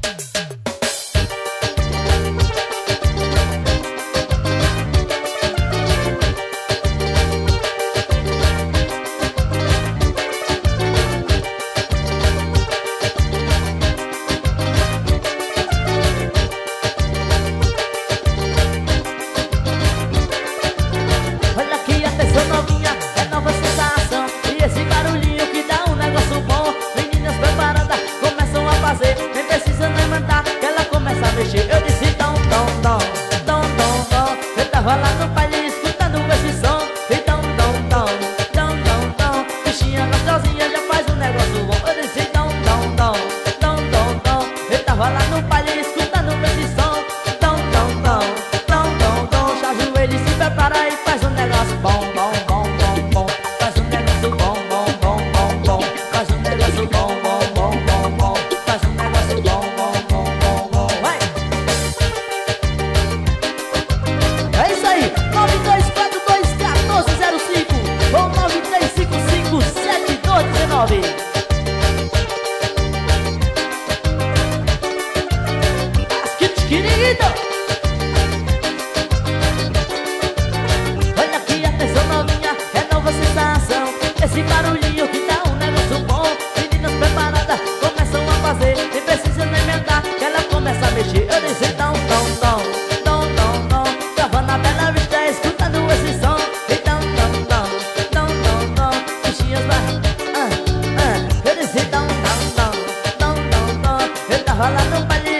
Olha aqui, atenção novinha, é nova sensação. E esse barulhinho que dá um negócio bom. Meninas preparadas começam a fazer, nem precisa nem mandar, que ela começa a mexer. Eu disse dom, dom, dom, dom, dom, dom. Eu tava lá no baile escutando esse som. E dom, dom, dom, dom, dom, dom. Bichinha gostosinha já faz um negócio bom. Eu disse dom, dom, dom, dom, dom, dom. Eu tava lá no baile escutando esse som. Dom, dom, dom, dom, dom, dom. Já ajoelha e se prepara e faz um negócio bom, bom, bom, bom, bom. Faz um negócio bom, bom, bom, bom, bom. Faz um negócio bom, bom, bom, bom, bom. Faz um negócio bom, bom, bom, bom, bom. Vai! É isso aí! 92421405 ou 93557219. Querido! Olha aqui, atenção novinha, é nova sensação. Esse barulhinho que dá um negócio bom. Meninas preparadas começam a fazer, nem precisa nem emendar, que ela começa a mexer. Eu disse dom, dom, dom, dom, dom, dom. Tava na Bela Vista escutando esse som. E dom, dom, dom, dom, dom, dom. Bichinhas vai, eu disse dom, dom, dom, dom, dom, dom. Eu tava lá no baile